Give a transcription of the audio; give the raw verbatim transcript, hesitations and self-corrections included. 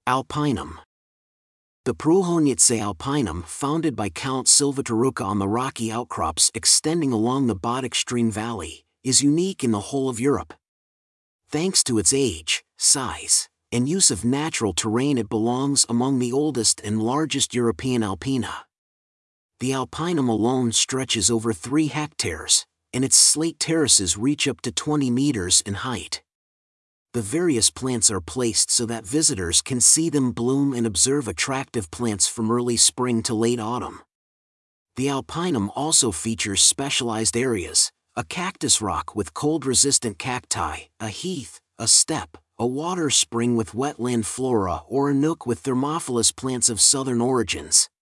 Alpinum. The Průhonice alpinum, founded by Count Silvatorukha on the rocky outcrops extending along the Bodø Valley, is unique in the whole of Europe. Thanks to its age, size, and use of natural terrain, it belongs among the oldest and largest European alpina. The alpinum alone stretches over three hectares, and its slate terraces reach up to twenty meters in height. The various plants are placed so that visitors can see them bloom and observe attractive plants from early spring to late autumn. The alpinum also features specialized areas: a cactus rock with cold-resistant cacti, a heath, a steppe, a water spring with wetland flora, or a nook with thermophilous plants of southern origins.